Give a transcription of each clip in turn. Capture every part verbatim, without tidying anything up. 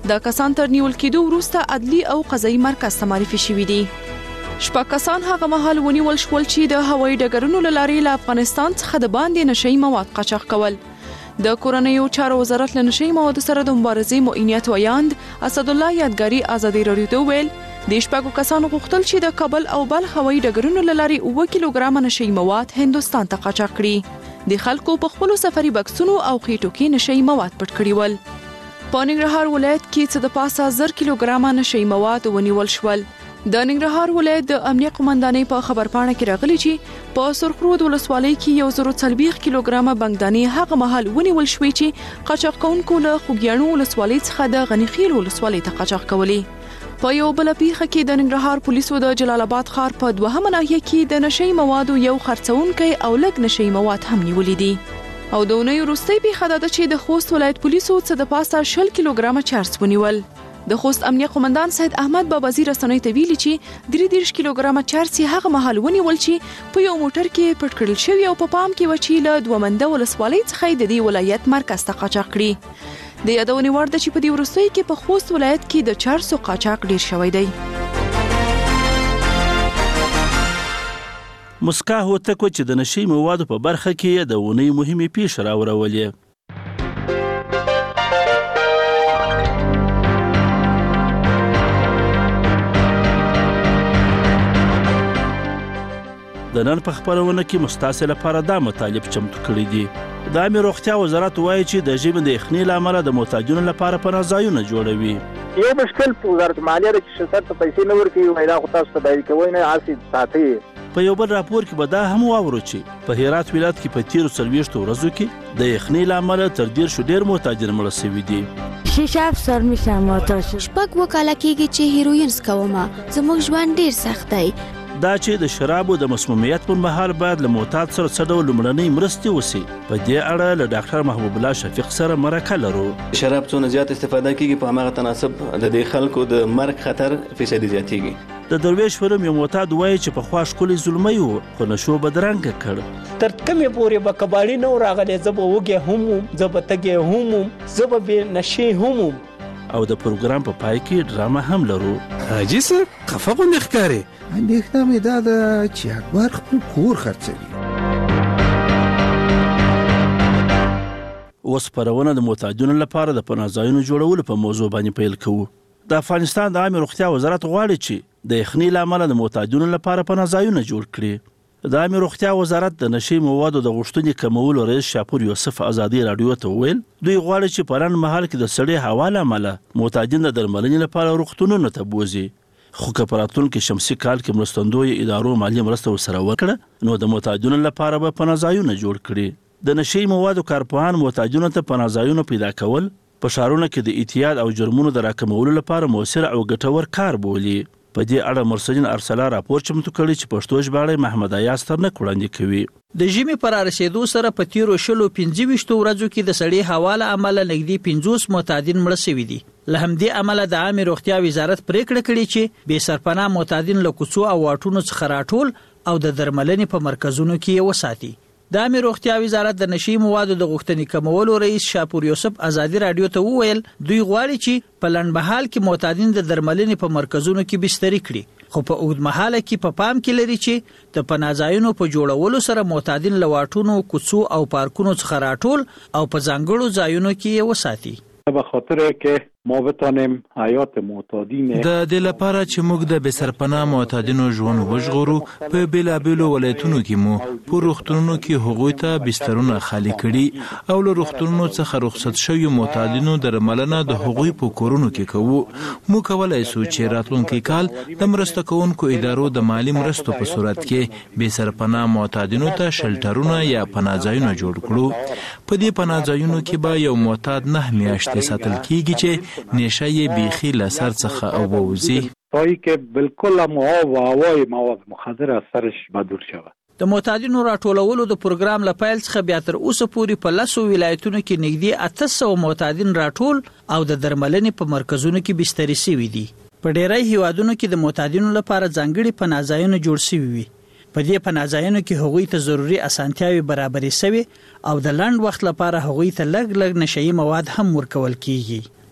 دا کسان تر نیول کېدو وروسته عدلي او قضایي مرکز ته معرفي شوي دي. شپږ کسان هغه مهال ونیول شول چې د هوایي ډګرونو له لارې له افغانستان څخه د باندې نشهیي مواد قاچاق کول. د کورنیو چارو وزارت له نشهیي موادو سره د مبارزې معینیت ویاند اسدالله یادګاري ازادي راډیو ته ویل د شپږو کسانو غوښتل چې د کابل او بلخ هوایي ډګرونو له لارې اووه کیلوګرامه نشهیي مواد هندوستان ته قاچاق کړي. د خلکو په خپلو سفري بکسونو او خېټو کې نشهیي مواد پټ کړي ول. په ننګرهار ولایت کې څه د پاسه زر کیلوګرامه نشهیي مواد ونیول شول. د ننګرهار ولایت د امنیه قومندانۍ په خبرپاڼه کې راغلي چې په سرخرود ولسوالۍ کې یو زر څلوېښت کیلوګرامه بنګدانې هغه مهال ونیول شوې چې قاچاق کوونکو له خوږیاڼو ولسوالۍ څخه د غنیخیل ولسوالۍ ته قاچاق کولې. په یو بل پیښه کې د ننګرهار پولیسو د جلال آباد ښار په دوهمه ناحیه کې د نشهیي موادو یو خرڅونکی او لږ نشهیي مواد هم نیولې دي. او د اونۍ وروستۍ پیښه ده چې د خوست ولایت پولیسو څه د پاسه شل کیلوګرامه چرس ونیول. د خوست امنیه قومندان سید احمد بابازی رسنۍ ته ویلي چې درې دېرش کیلوګرامه چرس هغه مهال ونیول چې په یو موټر کې پټ کړل شوی او په پا پام کې و چې له دومنده ولسوالۍ څخه د دې ولایت مرکز ته قاچاق کړي. د یادونې وړ ده چې په دې وروستۍ کې په خوست ولایت کې د چرسو قاچاق ډیر شوی دی. مسکا هوتک چې د نشهیي موادو په برخه کې د اونۍ مهمې پیښې راوړولې. د نن په خبرونه کې مستاسې لپاره دا مطالب چمتو کړي دي. د عامه روغتیا وزارت وایي چې د ژمي د یخنۍ له امله د محتاجینو لپاره پناه ځایونه جوړوي. یو مشکل په وزارت مالیه د شرکت ته پیسې نه ورکوي وایي دا خو تاسو ته باید کوئ نه هسې ساتئ. په یو بل راپور کې به دا هم واورو چې په هرات ولایت کې په تیرو څلوېښتو ورځو کې د یخنۍ له امله تر دېرشو ډېر محتاجین مړه شوي دي. شیشه افسر میشم معتاد شد. شپږ وکاله کېږي چې هیروین څکومه. زموږ ژوند ډېر سخت دی. دا چې د شرابو د مسمومیت پر مهال باید له معتاد سره څه ډول لومړنۍ مرستې وشي. په دې اړه له ډاکټر محبوب الله شفیق سره مرکه لرو. شراب څونه زیات استفاده کیږي په هماغه تناسب د دې خلکو د مرګ خطر فیصدي زیاتیږي. د درویش فرم یو معتاد وایي چې په خوا ښکلی زلمی و خو نشو بدرنګه کړ. تر کومې پورې به کباړي نه راغلی زه به وږی هم وم زه به تږی هم وم زه به بې نشې هم وم. او د پروګرام په پای کې ډرامه هم لرو. حاجي صاحب خفه غوندې ښکارې. اندېښنه مې دا ده چې اکبر خپل کور خرڅوي. اوس خپرونه د محتاجینو لپاره د پناه ځایونو جوړولو په موضوع باندې پیل کوو. د افغانستان د عامه روغتیا وزارت غواړي چې د یخنۍ له امله د محتاجینو لپاره پناه ځایونه جوړ کړي. د عامه روغتیا وزارت د نشهیي موادو د غوښتنې کمولو رئیس شاپور یوسف ازادي راډیو ته وویل دوی غواړي چې په لنډ مهال کې د سړې هوا له امله محتاجین د درملنې لپاره روغتونونو ته بوځي. خو که په راتلونکي شمسي کال کې مرستندویو ادارو مالي مرسته ورسره وکړه نو د محتاجینو لپاره به پناه ځایونه جوړ کړي. د نشهیي موادو کارپوهان محتاجینو ته پناه ځایونه پیدا کول په ښارونو کې د اعتیاد او جرمونو د راکمولو لپاره مؤثر او ګټور کار بولي. په دې اړه مرسدین ارسلا راپور چمتو کړی چې پښتو ژباړه محمد ایاز ترنک وړاندې کوي. د ژمي پر رسیدو سره په تیرو شلو پنځه ویشتو ورځو کې د سړې هوا له امله نږدې پنځوس معتادین مړه شوي دي. له همدې امله د عامه روغتیا وزارت پریکړه کړې چې بې سرپناه معتادین له کوڅو او واټونو څخه راټول او د درملنې په مرکزونو کې یې وساتي. د عامه روغتیا وزارت د نشهیي موادو د غوښتنې کمولو رئیس شاپور یوسف ازادي راډیو ته وویل دوی غواړي چې په لنډ مهال کې معتادین د درملنې په مرکزونو کې بستري کړي خو په اوږد مهاله کې په پام کې لري چې د پناه ځایونو په جوړولو سره معتادین له واټونو کوڅو او پارکونو څخه راټول او په ځانګړو ځایونو کې یې وساتي. به خاطر که ما بتانیم حیات معتادین د دې لپاره چې موږ د بسرپناه معتادینو ژوند وژغورو په بیلابیلو ولایتونو کې مو په روغتونونو کې هغوی ته بسترونه خالی کړي او له روغتونونو څخه رخصت شوي معتادینو درملنه د هغوی په کورونو کې کوو. موږ کولای شو چې راتلونکي کال د مرسته کوونکو ادارو د مالی مرستو په صورت کې بسرپناه معتادینو ته شلټرونه یا پناه ځایونه جوړ کړو. په دې پناه ځایونو کې به یو معتاد نه میاشتې ساتل کیږي چې نشه یې بیخي له سر څخه اوبوزي تایی که بالکل مواد و هوای مواد مخدر از سرش بدور شود. د معتادینو راټولولو د پروګرام له پیل څخه بیا تر اوسه پورې په لسو ولایتونو کې نږدې اته سوه معتادین راټول او د درملنې په مرکزونو کې بستري شوي دي. په ډیری هیوادونو کې د معتادینو لپاره ځانګړي پناه ځایونه جوړ شوي وي. په دې پناه ځایونو کې هغوی ته ضروري اسانتیاوې برابرې شوي او د لنډ وخت لپاره هغوی ته لږ لږ نشهیي مواد هم ورکول کیږي.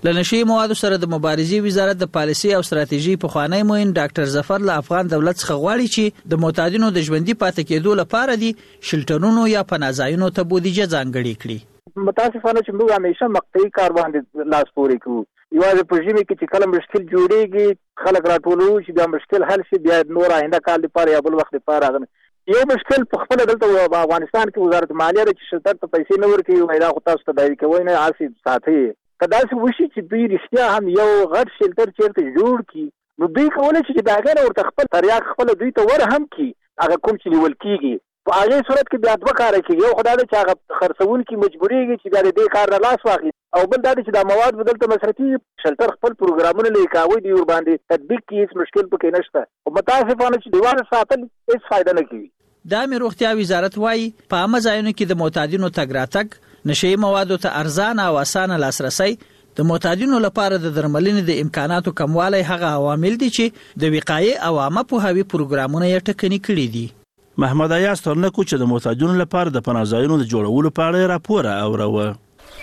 له نشي موادو سره د مبارزې وزارت د پالیسي او ستراتیژي پخوانی معین ډاکټر ظفر له افغان دولت څخه غواړي چې د معتادینو د ژوندي پاتې کېدو لپاره دي شلټرونو یا پناهځایونو ته بودیجه ځانګړې کړي. متاسفانه چې موږ همیشه مقطعي کار باندې لاس پورې کوو. یوازې په ژمي کې چې کله مشکل جوړېږي خلک راټولوو چې بیا مشکل حل شي، بیا نور آینده کال لپاره یا بل وخت لپاره راغلی. یو مشکل په خپله دلته په افغانستان کې وزارت مالیه ده چې شلټر ته پیسې نه ورکوي، وایي دا خو تاسو تداوي کوئ نه هسې ساتئ. که داسې وشي چې دوی رښتیا هم یو غټ شلټر چېرته جوړ کړي نو دوی کولی شي چې د هغې نه ورته خپل تریاک خپله دوی ته ور هم کړي هغه کوم چې نیول کېږي. په هغې صورت کې بیا دوه کاره کېږي. یو خو دا ده چې هغه خرڅوونکي مجبورېږي چې بیا د دې کار نه لاس واخلي، او بل دا ده چې دا مواد به دلته مصرفي شلټر خپل پروګرامونه لري که هغوی دوی ورباندې تطبیق کړي هېڅ مشکل پکې نشته. خو متاسفانه چې دیوال ساتل هېڅ فایده نه کوي. د عامې روغتیا وزارت وایي په عامه ځایونو کې د معتادینو تګ راتګ، نشهیي موادو ته ارزانه او اسانه لاسرسی، د معتادینو لپاره د درملنې د امکاناتو کموالی هغه عوامل دي چې د وقایې او عامه پوهاوي پروګرامونه یې ټکني کړي دي. محمد ایاز ترنکو چې د معتادینو لپاره د پناه ځایونو د جوړولو په اړه راپور اوروه.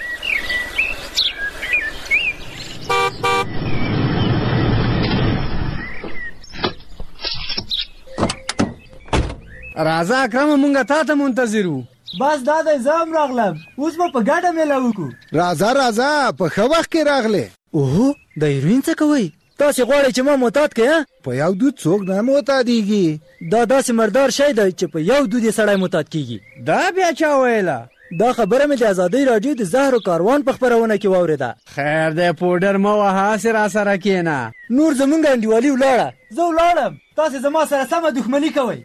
راځه اکرم مونږه تا ته منتظر وو. بس دا د زم راغلم، اوس به په ګډه میله وکړو. راځه راځه په ښه وخت کې راغلی. اوهو د هیروین څه کوئ؟ تاسې غواړئ چې ما معتاد کړئ؟ په یو دود څوک نه معتادېږي. دا داسې مردار شی دی چې په یو دود یې سړی معتاد کېږي. دا بیا چا ویله؟ دا خبره مې د ازادۍ راډیو د زهرو کاروان په خپرونه کې واورېده. خیر دی پوډر مه وهه، هسې را سره کښېنه. نور زمونږ انډیوالي ولاړه، زه ولاړم، تاسې زما سره سمه دښمني کوئ.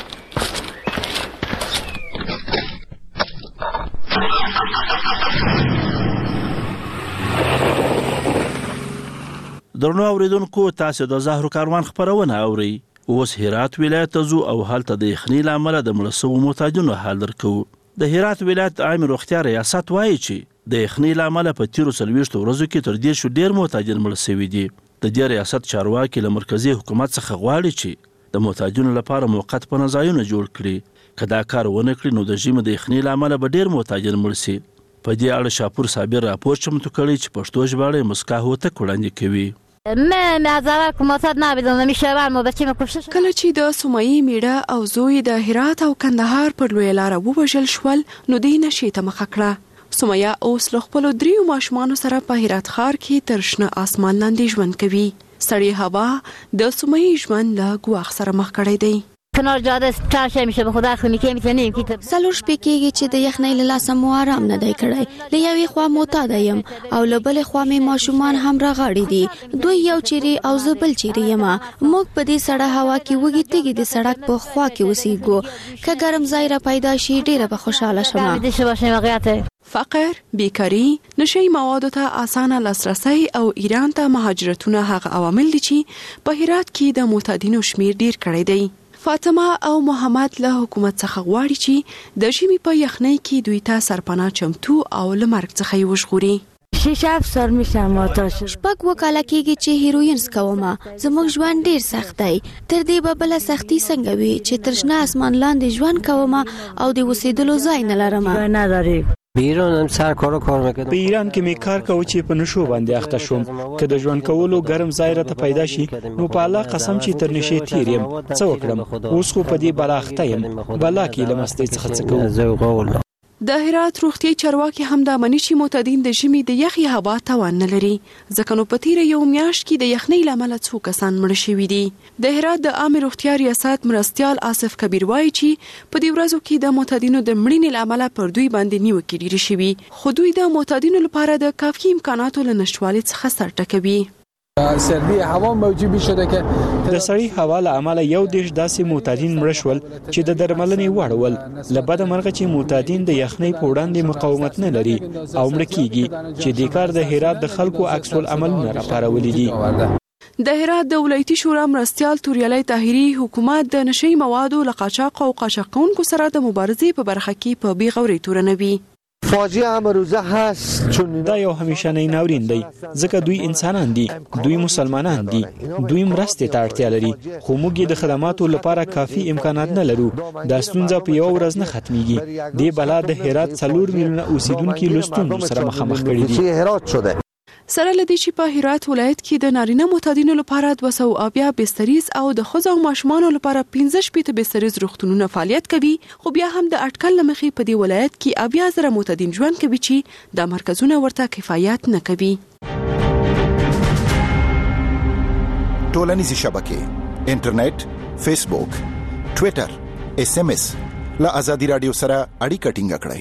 درنو اوریدونکو، تاسو د زهرو کاروان خبرونه اورئ. اوس هرات ولایت ته ځو او هلته د یخنۍ له امله د مړه سوو معتادینو حال درکوو. د هرات ولایت عامې روغتیا ریاست وایي چې د یخنۍ له امله په تیرو څلوېښتو ورځو کې تر دېرشو ډېر معتادین مړه سوي دي. د دې ریاست چارواکي له مرکزي حکومت څخه غواړي چې د معتادینو لپاره موقت پناه ځایونه جوړ کړي. که دا کار ونه کړي نو د ژمي د یخنۍ له امله به ډېر معتادین مړه سي. په دې اړه شاپور صابر راپور چمتو کړی چې پښتو ژباړه مسکا هوتک وړاندې کوي. من معذرت معتاد نبودم و میشوم و بچه مکشش. کله چې د سومایي میړه او زوی د هرات او کندهار پر لویه لاره ووژل شول نو دوی نشې ته مخه کړه. سومایه اوس له خپلو دریو ماشومانو سره په هرات ښار کې تر شنه اسمان لاندې ژوند کوي. سړې هوا د سومایي ژوند له ګواښ سره مخ کړی دی. کنار جاده چرشه میشه به خدا خونی که میتونیم که څلور شپې کېږي چې د یخنۍ له لاسه مو آرام نه دی کړی. له یوې خوا معتاده یم او له بلې خوا مې ماشومان هم راغاړي دي. دوی یو چیرې او زه بل چیرې یم. موږ په دې سړه هوا کې وږي تږي د سړک په خوا کې اوسېږو. که ګرم ځای را پیدا شي ډېره به خوشحاله شم. فقر، بیکاري، نشهیي موادو ته اسانه لاسرسی او ایران ته مهاجرتونه هغه عوامل دي چې په هرات کې د معتادینو شمیر ډیر کړی دی. فاطمه او محمد له حکومت څخه غواړي چې د ژمي په یخنۍ کې دوی ته سرپناه چمتو او له مرګ څخه یې وژغوري. شش هفت سال میشه معتاد شدم. شپږ اووه کاله کېږي چې هیروین څکومه. زموږ ژوند ډېر سخت دی. تر دې به بله سختي څنګه وي چې تر شنه اسمان لاندې ژوند کومه او د اوسېدلو ځای نه لرمه. بیرون سر کارو کار میکردم. په ایران کې می کار کوم چې په نشو باندې اخته شوم. که د ژوند کولو ګرم ځای راته پیدا شي نو په الله قسم چې تر نشي تیر یم. څه وکړم؟ اوس خو په دې بلا اخته یم. بلا کې لمستې څخه څه کوم. د هرات روغتي چارواکي هم د منی چې معتادین د ژمي د یخي هوا توان نه لري. ځکه نو په تیره یو میاشت کې د یخنۍ له امله څو کسان مړه شوي دي. د هرات د عامې روغتیا ریاست مرستیال آصف کبیر وایي چې په دې ورځو کې د معتادینو د مړینې له امله پر دوی باندې نیوکې ډېرې شوي، خو دوی د معتادینو لپاره د کافي امکاناتو له نشتوالي څخه سر ټکوي. سردی هوا موجود شده که د سړی هوا له امله یو دیش داسې معتادین مړه شول چې د درملنې وړ ول. له بده مرغه چې معتادین د یخنۍ په وړاندې مقاومت نه لري او مړه کیږي چې د کار د هرات د خلکو عکس العملونه راپارولي دي. د هرات د ولایتي شورا مرستیال توریالی طاهري حکومت د نشهیي موادو له قاچاق او قاچاق کوونکو سره د مبارزې په برخه کې په بیغورۍ تورنوي. فاجعه امروزه هست چون دا یو همیشنی ناورین دی ځکه دوی انسانان دي، دوی مسلمانان دي، دوی مرستې ته اړتیا لري، خو موږ د خدماتو لپاره کافي امکانات نه لرو. دا ستونزه په یو ورځ نه ختميږي. دې بلا د هرات څلور میلیونه اوسیدونکو له ستونزو سره مخامخ کړي دي. سره لدی چې په هرات ولایت کې د نارینه معتادینو لپاره دوه سوه اویا بستریز او د ښځو او ماشومانو لپاره پنځه شپېته بستریز روغتونونه فعالیت کوي، خو بیا هم د اټکل له مخې په دې ولایت کې اویا زره معتادین ژوند کوي چې د مرکزونه ورته کفایت نه کوي. ټولنیزې شبکې، انټرنیټ، فیسبوک، ټویټر، اس ام اس له ازادي رادیو سره اړیکه ټینګه کړئ.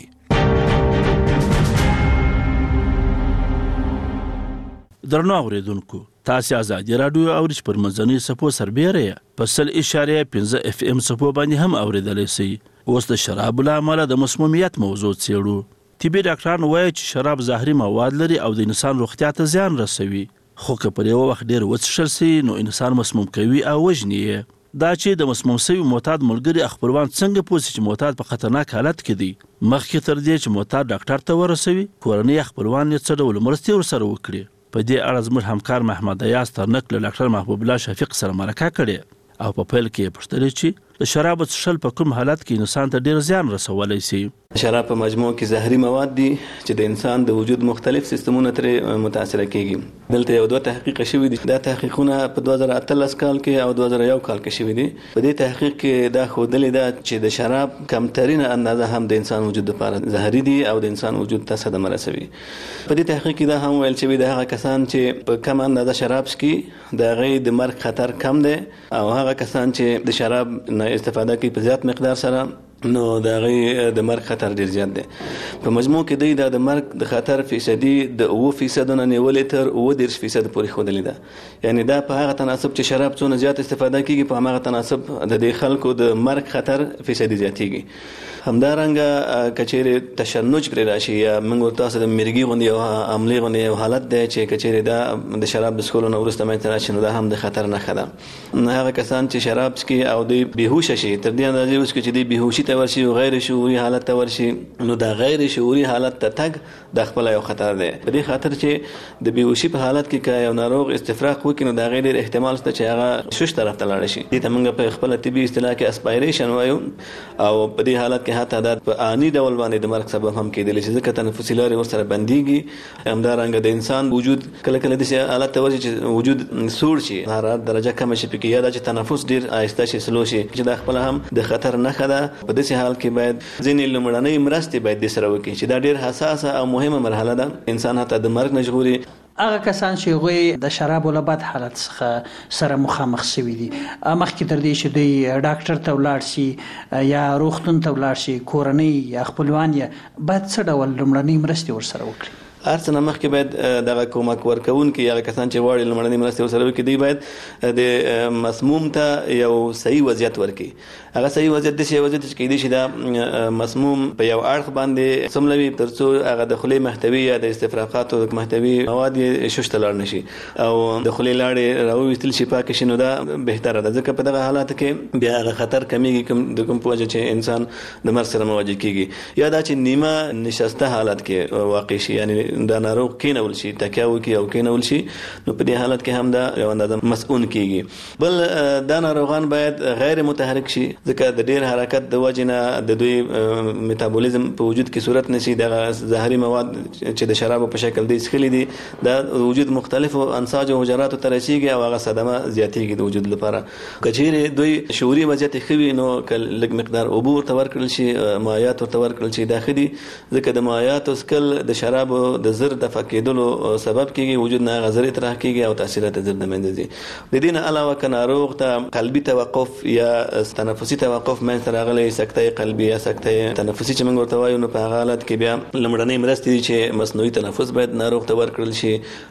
درنو اوریدونکو، تاسو ازادي رادیو او رچ پر منځنۍ صفو سربېره په سل اشاریه پنځه اف ام صفو باندې هم اوریدلی شئ. اوس د شراب له امله د مسمومیت موضوع څېړو. طبي ډاکټران وایي چې شراب زهري مواد لري او د انسان روغتیا ته زیان رسوي، خو که پر یو وخت ډېر وڅښل شي نو انسان مسموم کوي او وژني یې. دا چې د مسموم شوي معتاد ملګري خپلوان څنګه پوه شي چې معتاد په خطرناک حالت کې دی، مخکې تر دې چې معتاد ډاکټر ته ورسوي کورنۍ خپلوان یې څه ډول مرستې ورسره وکړي. په دې اړه زموږ همکار محمد ایاز ترنک له ډاکټر محبوب الله شفیق سره مرکه کړې او په پیل کې یې پوښتلې چې د شرابو څښل په کوم حالت کې انسان ته ډېر زیان رسولی شي. شراب په مجموع کې زهري مواد دي چې د انسان د وجود مختلف سیستمونه ترې متاثره کیږي. دلته یو دوه تحقیق شوي دي. دا تحقیقونه په دوه زره اتلس کال کې او دوه زره یو کال کې شوي دي. په دې تحقیق کې دا ښودلې ده چې د شراب کمترینه اندازه هم د انسان وجود لپاره زهري دي او د انسان وجود ته صدمه رسوي. په دې تحقیق کې دا هم ویل شوي د هغه کسان چې په کم اندازه شراب څښي د هغې د مرګ خطر کم دی، او هغه کسان چې د شراب نه استفاده کوي په زیات مقدار سره نو د هغې د مرګ خطر ډېر زیات دی. په مجموع کې دوی دا د مرګ د خطر فیصدي د اوه فیصدو نه نیولې تر اوه دېرش فیصد پورې ښودلې ده. یعنې دا په هغه تناسب چې شراب څونه زیات استفاده کیږي په هماغه تناسب د دې خلکو د مرګ خطر فیصدي زیاتیږي. همدارنګه که چیرې تشنج پرې راشي یا موږ ورته د مرګي غوندې یو عملي غوندې یو حالت دی چې که چیرې دا د شراب د څښلو نه وروسته منځته راشي نو دا هم د خطر نښه ده. هغه کسان چې شراب څښي او دوی بېهوشه شي تر دې اندازې وڅښي چې دوی بېهوشي ته ورشي او غیر شعوري حالت ته ورشي نو دا غیر شعوري حالت ته تګ د خپله یو خطر دی. په دې خاطر چې د بېهوشي په حالت کې که یو ناروغ استفراق وکړي نو د هغې ډېر احتمال شته چې هغه شش طرف ته لاړه شي. دې ته موږ په خپله طبي اصطلاح کې اسپایریشن وایو، او په دې حالت کې حتی دا په آني ډول باندې د مرګ سبب هم کېدلی شي ځکه تنفسي لارې ورسره بندېږي. همدارنګه د انسان وجود کله کله داسې حالت ته ورشي چې وجود سوړ شي، حرارت درجه کمه شي پکې، یا دا چې تنفس ډېر آهسته شي، سلو شي، چې دا خپله هم د خطر نښه ده. په داسې حال کې باید ځینې لومړنۍ مرستې باید دې سره وکړي چې دا ډېر حساسه او مهمه مرحله ده، انسان حتی د مرګ نه ژغوري. هغه کسان چې هغوی د شرابو له بد حالت څخه سره مخامخ شوي دي، مخکې تر دې چې دوی ډاکټر ته ولاړ شي یا روغتون ته ولاړ شي، کورنۍ یا خپلوان یې باید څه ډول لومړنۍ مرستې ورسره وکړي؟ هر څه نه مخکې باید دغه کومک ورکوونکي هغه کسان چې غواړي لومړنۍ مرستې ورسره وکړي دوی باید د مسموم ته یو صحیح وضعیت ورکړي. هغه صحیح وضعیت داسې وضعیت چې کیدای شي دا مسموم په یو اړخ باندې سملوي تر څو هغه د خولې محتوي یا د استفراقاتو محتوي مواد یې شش ته لاړ نه شي او د خولې لاړې راوویستل شي پاکې شي، نو دا بهتره ده ځکه په دغه حالاتو کې بیا هغه خطر کمیږي کوم د کوم په وجه چې انسان د مرګ سره مواجه کیږي. یا دا چې نیمه نشسته حالت کې واقع شي، یعنی دا ناروغ کینول شي، تکیه وکړي او کینول شي، نو په دې حالت کې هم دا یو اندازه مسؤون کیږي. بل دا ناروغان باید غیر متحرک شي ځکه د ډیر حرکت د وجې نه د دوی میتابولیزم په وجود کې صورت نشي. دغه زهري مواد چې د شرابو په شکل دی څښلي دي دا وجود مختلفو انساج او حجراتو ته رسیږي او هغه صدمه زیاتیږي د وجود لپاره. که چیرې دوی شعوري وضعیت ښه وي نو که لږ مقدار اوبه ورته ورکړل شي، مایعات ورته ورکړل شي، دا ښه دي ځکه د مایعاتو څښل د شرابو د زر دفع کېدلو سبب کیږي، وجود نه هغه زر اطراح کیږي او تاثیرات زر د منځه ځي. د دې نه علاوه که ناروغ ته قلبي توقف یا تنفسي توقف منځته راغلی، سکته قلبي یا سکته تنفسي چې موږ ورته وایو، نو په هغه حالت کې بیا لومړنۍ مرستې دي چې مصنوعي تنفس باید ناروغ ته ورکړل شي،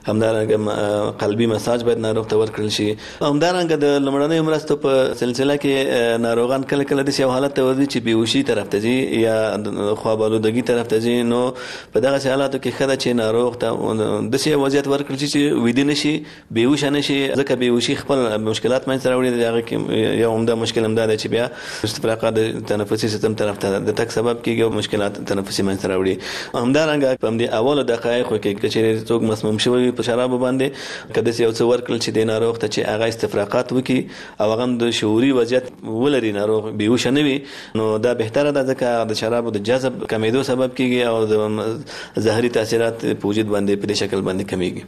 همدارنګه قلبي مساج باید ناروغ ته ورکړل شي. همدارنګه د لومړنۍ مرستو په سلسله کې ناروغان کله کله داسې یو حالت ته ورځي چې بېهوشي طرف ته ځي یا خوابالودګي طرف ته ځي، نو په دغسې حالاتو کې ښه ده چې ناروغ ته داسې وضعیت ورکړل شي چې ویده نه شي، بېهوشه نه شي، ځکه بېهوشي خپل مشکلات منځته راوړي. د هغه کې یو عمده مشکل همدا دی چې بیا استفراقات د تنفسي سیستم طرف ته د تګ سبب کېږي او مشکلات تنفسي منځته راوړي. همدارنګه په همدې اولو دقایقو کې که چېرې څوک مسموم شوی وي په شرابو باندې، که داسې یو څه ورکړل چې د ناروغ ته چې هغه استفراقات وکړي او هغه هم د شعوري وضعیت ولري، ناروغ بېهوشه نه وي، نو دا بهتره ده ځکه د شرابو د جذب کمېدو سبب کېږي او د زهري تاثیرات په وجود باندې په دې شکل باندې کمیږي.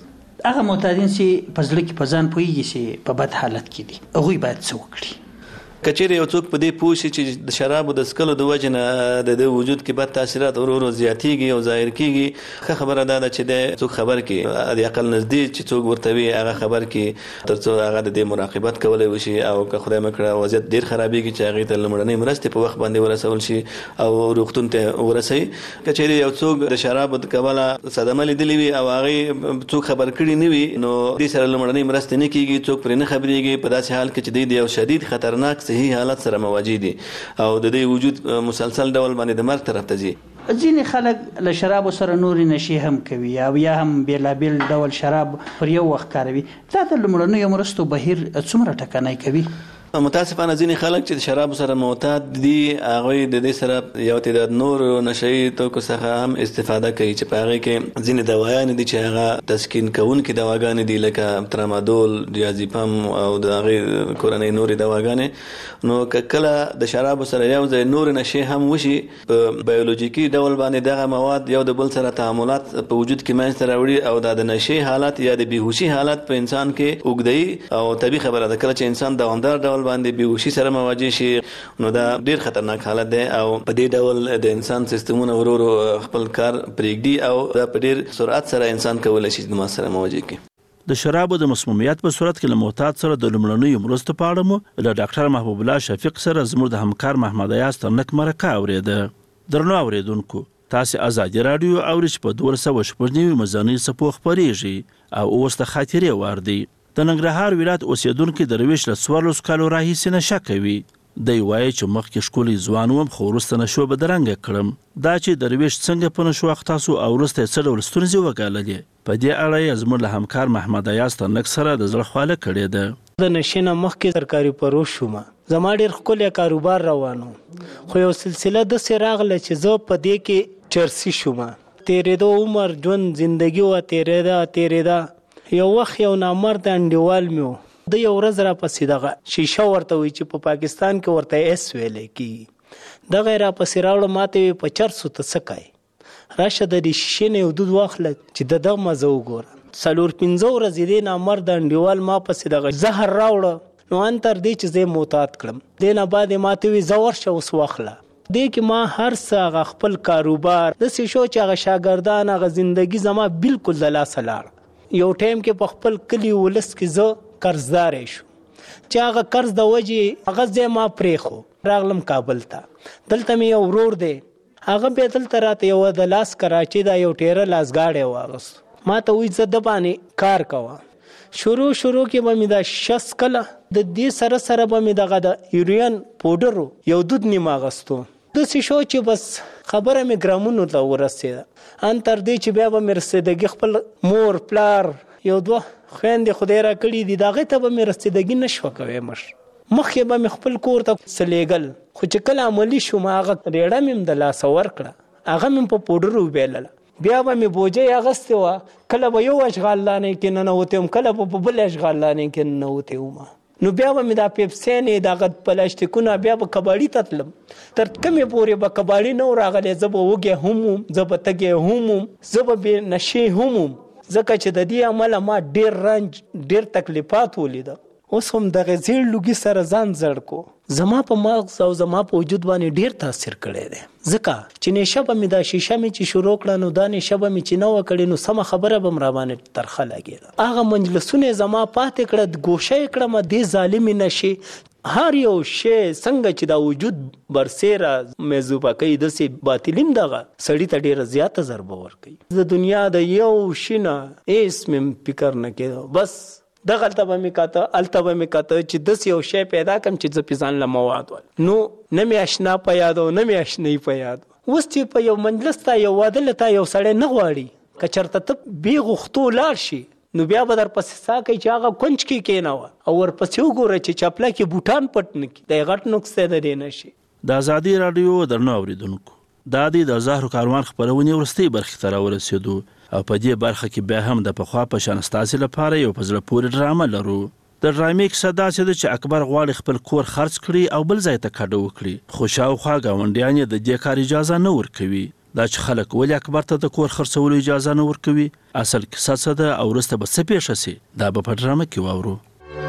هغه معتادین چې په ځل کې په ځان پوهیږي چې په بد حالت کې دي هغوی باید څه وکړي؟ کچېرې یو څوک په دې پوه شي چې د شرابو د څښلو د وجې نه د ده وجود کې بد تاثیرات ورو ورو زیاتېږي او ظاهر کېږي، ښه خبره دا ده چې دی څوک خبر کړي، د عقل نزدې چې څوک ورته وي هغه خبر کړي تر څو هغه د دې مراقبت کولی وشي، او که خدای مه کړه وضعیت ډېر خرابېږي چې هغې ته لومړنۍ مرستې په وخت باندې ورسول شي او روغتون ته ورسوي. که چېرې یو څوک د شرابو د کبله صدمه لیدلې وي او هغې څوک خبر کړي نه وي، نو دې سره لومړنۍ مرستې نه کېږي، څوک پرې نه خبرېږي، په داسې حال کې چې دی د یو شدید خطرناک صحي حالت سره مواجه دي او د دې وجود مسلسل ډول باندې د مرګ طرف ته ځي. ځینې خلک له شرابو سره نورې نشي هم کوي او یا هم بېلابېل ډول شراب پر یو وخت کاروي. دا د لومړنیو مرستو بهیر څومره ټکنی کوي؟ متاسفانه ځینې خلک چې د شرابو سره معتاد دي هغوی د دې سره یو تعداد نور نشهیي توکو څخه هم استفاده کوي چې په هغې کې ځینې دوايانې دي چې هغه تسکین کوونکې دواګانې دي لکه ترامادول، ډیازیپم او د هغې کورنۍ نورې دواګانې. نو که کله د شرابو سره یو ځای نور نشې هم وشي، په بیولوژیکي ډول باندې دغه مواد یو د بل سره تعاملات په وجود کې منځته راوړي او دا د نشې حالت یا د بېهوشي حالت په انسان کې اوږدوي او طبیعي خبره ده. کله چې انسان دوامدار ډول باندې بېهوشي سره مواجه شي نو دا ډیر خطرناک حالت دی او په دې ډول د انسان سیستمونه ورو ورو خپل کار پرېږدي او دا په ډیر سرعت سره انسان کولی شي د ما سره مواجه کړي. د شرابو د مسمومیت په صورت کې له معتاد سره د لومړنیو مرستو په اړه مو له ډاکټر محبوب الله شفیق سره زموږ د همکار محمد ایاز ترنک مرکه اورېده. درنو اورېدونکو، تاسې ازادي راډیو اورئ چې په دولس سوه شپږ نوي مزاني څپو خپرېږي او اوس د خاطرې وار دی. د ننګرهار ولایت اوسیدونکي درویش له څوارلسو کالو راهیسې نشه کوي. دی وایي چې مخکې ښکلی ځوان وم خو وروسته نشو بدرنګه کړم. دا چې درویش څنګه په نشو اخته سو او وروسته یې څه ډول ستونزې وګاللې، په دې اړه یې زموږ له همکار محمد ایاز ترنک سره د زړه خواله کړې ده. د نشې نه مخکې سرکاري پروژ شوم، زما ډېر ښکلی کاروبار روان و، خو یو سلسله داسې راغله چې زه په دې کې چرسي شوم. تېرېدو عمر ژوند زندګي وه تېرېده تېرېده. یو وخت یو نامرد انډیوال مې و، د یو ورځ راپسې دغه شیشه ورته وایي چې په پاکستان کې ورته ایس ویلی کېږي، دغه یې راپسې راوړه، ماته یې په چرسو ته څه کوې، راشه د دې شیشې نه یو دود واخله چې د دغه مزه وګوره. څلور پنځه ورځې دې نامرد انډیوال ما پسې دغه زهر راوړه، نو ان تر دې چې زه یې معتاد کړم. دې نه بعد یې ماته وایي ځه ورشه اوس واخله. دې کې ما هر څه هغه خپل کاروبار داسې شو چې هغه شاګردان هغه زندګي زما بالکل د لاسه لاړه. یو ټایم کې په خپل کلي ولس کې زه قرضداری شو چې هغه قرض د وجې هغه ځای ما پرېښو. راغلم کابل ته، دلته مې یو ورور دی، هغه بیا دلته راته یوه د لاس کراچۍ دا یو ټیره لاسګاډی واغست، ما ته وایي زه د باندې کار کوه. شروع شروع کې به مې دا شس کله د دې سره سره به مې دغه د یورین پوډرو یو دود نیم اغستو. داسې شو چې بس خبره مې ګرامونو ته ورسېده. ان تر دې چې بیا به مې رسېدګي خپل مور پلار یو دوه خویندې خدای را کړي دي، د هغې ته به مې رسېدګي نه شوه کوی. مش مخکې به مې خپل کور ته څه لیږل، خو چې کله عملي شوم هغه ریړه مې هم د لاسه ورکړه، هغه مې په پوډرو وبیلله. بیا به مې بوجۍ اغستې وه، کله به یو اشغال لانې کې ننوتې وم، کله به په بل اشغال لانې کې ننوتې وم. نو بیا به مې دا پیپسیانې دغه پلاستیکونه بیا به کباړي ته تلم، تر کومې پورې به کباړي نه و راغلی، زه به وږی هم وم، زه به تږی هم وم، زه به بې نشې هم وم، ځکه چې د دې عمله ما ډېر رنج ډېر تکلیفات ولیده. اوس هم دغه زیړ لوګي سره ځان زړ کو، زما په مغز او زما په وجود باندې ډېر تاثیر کړی دی، ځکه چې نشه به مې دا شیشه مې چې شروع کړه نو دا نشه به مې چې نه وه کړې نو سمه خبره به م راباندې ترخه لګېده. هغه منجلسونه یې زما پاتې کړه، ګوشه یې کړمه دې ظالمې نشې. هر یو شی څنګه چې دا وجود برسېره میزوبه کوي داسې باطلیم دغه سړي ته ډېره زیاته ضربه ورکوي. د دنیا د یو شي نه هېڅ مې فکر نه کېده، بس دغلته به مې کاته هلته به مې کاته چې داسې یو شی پیدا کړم چې زه پې ځان له مواد ول. نو نه مې اشنا په یاد او نه مې اشنایي په یاد. اوس چې په یو مجلس ته یو واده له تا یو سړی نه غواړي، که چېرته ته بې غوښتو لاړ شي نو بیا به در پسې سا کوي چې هغه کونج کې کېنوه او ورپسې وګوره چې چپله کې بوټان پټ نه کړي. دی غټ نقص دی د دې نشي. د ازادي راډیو درنو اورېدونکو، دا دی د زهرو کاروان خپرونې وروستۍ برخې ته راورسېدو او په دې برخه کې بیا هم د پخوا په شان ستاسې لپاره یو په زړه پورې ډرامه لرو. د ډرامې کیسه داسې ده چې اکبر غواړي خپل کور خرڅ کړي او بل ځای ته کډه وکړي، خو شاوخوا ګاونډیان یې د دې کار اجازه نه ورکوي. دا چې خلک ولې اکبر ته د کور خرڅولو اجازه نه ورکوي، اصل کیسه څه ده او وروسته به څه پیښه سي، دا به په ډرامه کې واورو.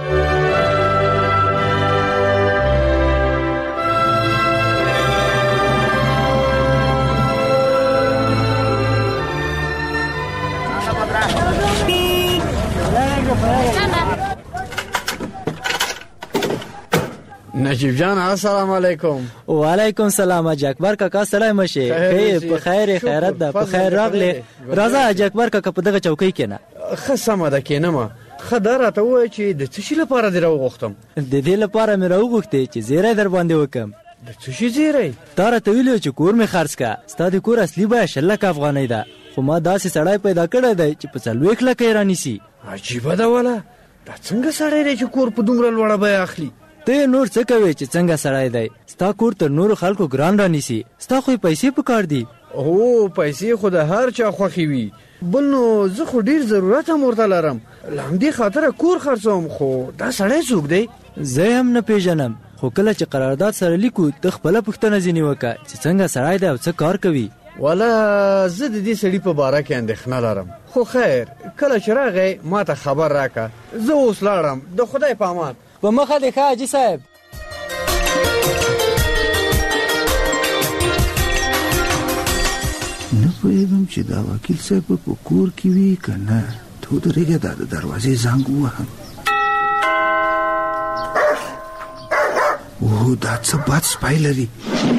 نجیب جان السلام علیکم. وعلیکم سلام. حاج اکبر کاکا سلام مشه. خیر په خیر خیرت ده، په خیر راغلی. راځه حاج اکبر کاکا په دغه چوکۍ کېنه. ښه سمه ده کېنمه. ښه دا راته ووایه چې د څه شي لپاره دې راوغوښتم؟ د دې لپاره مې راوغوښتې چې زیری در باندې وکړم. د څه شي زیری؟ تا راته ویلي چې کور مې خرڅ کړه، ستا د کور اصلي بیه شل لکه افغانۍ ده، خو ما داسې سړی پیدا کړی دی چې په څلوېښت لکه یې رانیسي. عجیبه ده وله، دا څنګه سړی دی چې کور په دومره لوړه بیه اخلي؟ ته نور څه کوې چې څنګه سړی دی؟ ستا کور تر نورو خلکو ګران رانیسي، ستا خو پیسې پکار دي. او پیسې خو د هر چا خوښې وي، بل نو زه خو ډېر ضرورت هم ورته لرم، له همدې خاطره کور خرڅوم. خو دا سړی څوک دی؟ زه هم نه پیژنم، خو کله چې قرارداد سره لیکو ته خپله پوښتنه ځینې وکړه چې څنګه سړی دی او څه کار کوي. والا زه د دې سړي په باره کې اندېښنه لرم، خو خیر کله چې راغی ما ته خبر راکړه. زه اوس لاړم، د خدای په امان. په مخه دې ښه حاجي صاحب. نه پوهېږم چې دا وکیل صاحب په کور کې وي که نه. ته ودرېږه، دا د دروازې زنګ ووهم. اوه دا څه بد سپی لري.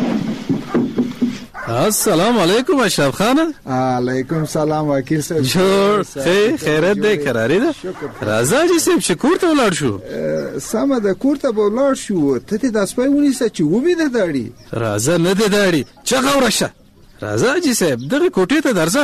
السلام علیکم اشرف خان. علیکم سلام وکیل صاحب. جوړ خیر خیرت دی، قراری ده. راځه چې صاحب چې کور ته ولاړ شو. سمه ده کور ته به ولاړ شو. ته دې دا سپی ونیسه چې ومې د داړي. راځه نه دې داړي چغه ورشه. راځه چې صاحب دغه کوټې ته درځه.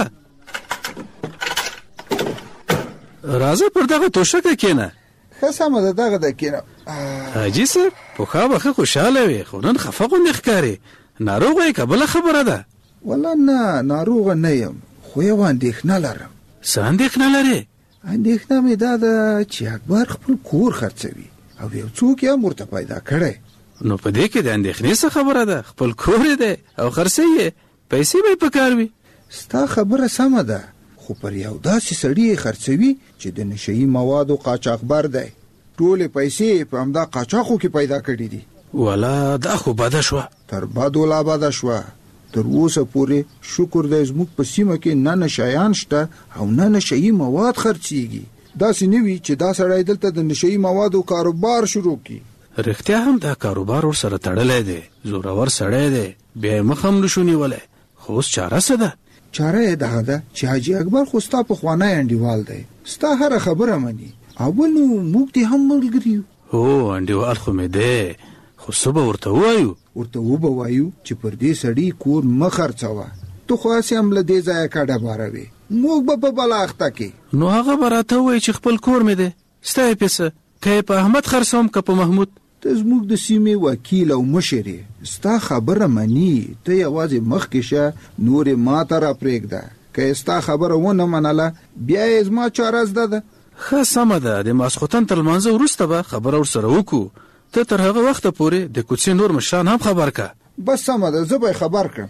راځه پر دغه توشکه کېنه. ښه سمه ده دغه ده کېنه. حاجي صاحب پخوا به ښه خوشحاله وې، خو نن خفه غوندې ښکارې. ناروغه یې که بله خبره ده؟ والله نه ناروغه نه یم، خو یو اندېښنه لرم. څه اندېښنه لرې؟ اندېښنه مې دا ده چې اکبر خپل کور خرڅوي او یو څوک یې هم ورته پیدا کړی. نو په دې کې د اندېښنې څه خبره ده؟ خپل کور یې دی او خرڅوي یې، پیسې به یې پکار وي. ستا خبره سمه ده، خو پر یو داسې سړي یې خرڅوي چې د نشهیي موادو قاچاقبر دی. ټولې پیسې په همدا قاچاقو کې پیدا کړي دي. والا دا خو بده شوه. تر بدو لا بده شوه. تر اوسه پورې شکر دی زموږ په سیمه کې نه نشایان شته او نه نشهیي مواد خرڅېږي. داسې نه وي چې دا سړی دلته د نشهیي موادو کاروبار شروع کړي. رښتیا هم دا کاروبار ورسره تړلی دی، زورور سړی دی، بیا یې مخ هم نشو نیولی. خو اوس چاره څه ده؟ چاره یې دغه ده چې حاجي اکبر خو ستا پخوانی انډیوال دی، ستا هره خبره مني. او بل نو موږ دې هم ملګري یو. هو انډیوال خو مې دی، خو څه به ورته ووایو؟ ورته وبه وایو چې پر دې سړي کور مه خرڅوه. ته خو هسې هم له دې ځایه کډه باروې، موږ به په بله اخته کې. نو هغه به راته ووایي چې خپل کور مې دی، ستا یې پیسه، که یې په احمد خرڅوم که په محمود. ته زموږ د سیمې وکیل او مشر یې، ستا خبره مني. ته یوازې مخکې شه، نور یې ما ته را پرېږده. که یې ستا خبره ونه منله بیا یې زما چاره زده ده. ښه سمه ده، د ماسخوتن تر لمانځه وروسته به خبره ورسره وکړو. ته تر هغه وخته پورې د کوڅې نور مشران هم خبر که. بس سمه ده، زه به یې خبر کړم.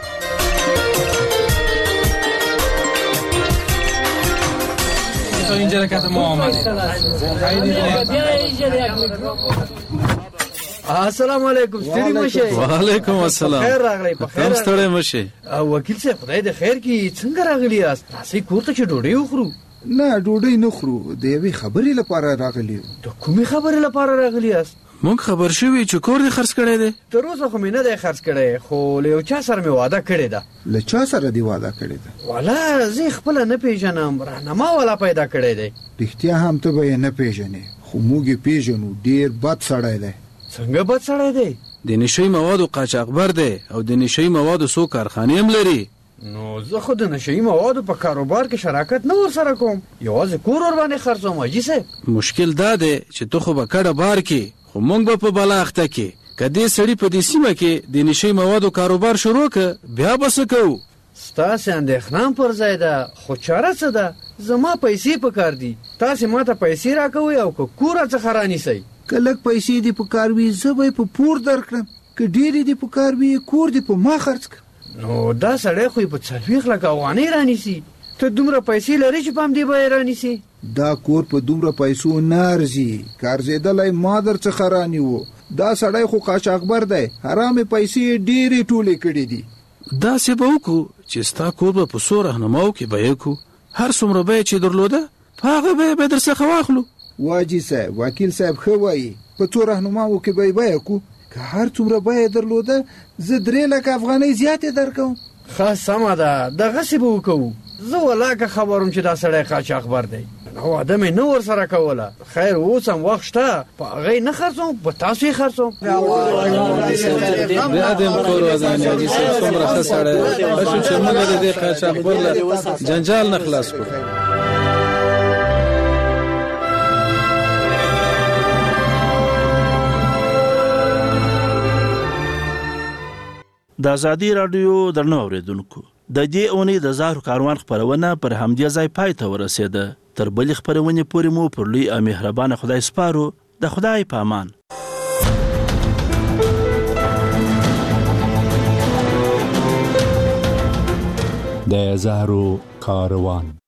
اینجا رکت ما آمدیم. السلام علیکم. ستړي مشه. وعلیکم السلام. خیر راغلی. په خیر ستړي مشه. وکیل صاحب خدای د خیر کې څنګه راغلی یاست؟ تاسې کور ته چې ډوډۍ وخورو؟ نه ډوډۍ نه خورو، د یوې خبرې لپاره راغلی یو. د کومې خبرې لپاره راغلی یاست؟ مونږ خبر شوي چې کور دې خرڅ کړی دی. تر اوسه خو مې نه دی خرڅ کړی، خو له یو چا سره مې واده کړې ده. له چا سره دې واده کړې ده؟ والا زه خپله نه پیژنم، راهنما والا پیدا کړی دی. رښتیا هم ته به یې نه پیژنې، خو موږ یې پیژنو. ډېر بد سړی دی. څنګه بد سړی دی؟ د نشهیي موادو قاچاقبر دی او د نشهیي موادو څو کارخانې هم لري. نو زه خو د نشهیي موادو په کاروبار کې شراکت نه ورسره کوم، یوازې کور ور باندې خرڅوم. حاجي صاحب مشکل دا دی چې ته خو به کډه بار کې، خو مونږ به په بله اخته کې. که دې سړي په دې سیمه کې د نشهیي موادو کاروبار شروع که بیا به څه کوو؟ ستاسې اندېښنه پر ځای ده، خو چاره څه ده؟ زما پیسې پکار دي، تاسې ما ته پیسې راکوئ او که کور راڅخه رانیسئ. که لږ پیسې دې پکار وي زه به یې په پور درکړم، که ډېرې دې پکار وي کور دې په ما خرڅ کړم. نو دا سړی خو په څلوېښت لکه افغانۍ رانیسي. ته دومره پیسې لرې چې په همدې بیه رانیسي؟ دا کور په دومره پیسو نه ارزي. کارزېدلی ما در څخه رانیو. دا سړی خو قاچاقبر دی. حرامې پیسې ډېرې ټولې کړې دي. داسې به وکړو چې ستا کور به په څو رهنماو کې بیه کړو. هر څومره بیه چې درلوده په هغه بیه به در څخه واخلو. واجي صاحب، وکیل صاحب ښه وایي، په څو رهنماو کې به یې بیه کړو. که هر څومره بیه درلوده زه درې لکه افغانۍ زیاتې درکوم. ښه سمه ده، دغسې به وکړو. زه ولاکه خبروم چې دا سړی قاچاقبر دی. واده مې نه ورسره کوله. خیر اوس هم وخت شته، په هغه یې نه خرڅوم، په تاسو یې خرڅوم. بیا دې م کور وزانې حاجي صاحب څومره ښه سړی دی. ښه شو چې موږ د دې قاچاقبر له جنجال نه خلاص کړو. د ازادي راډیو درنو اوریدونکو، د دې اونۍ د زهرو کاروان خپرونه پر همدې ځای پای ته ورسېده. تر بلې خپرونې پورې مو پر لوی او مهربانه خدای سپارو. د خدای په امان. د زهرو کاروان.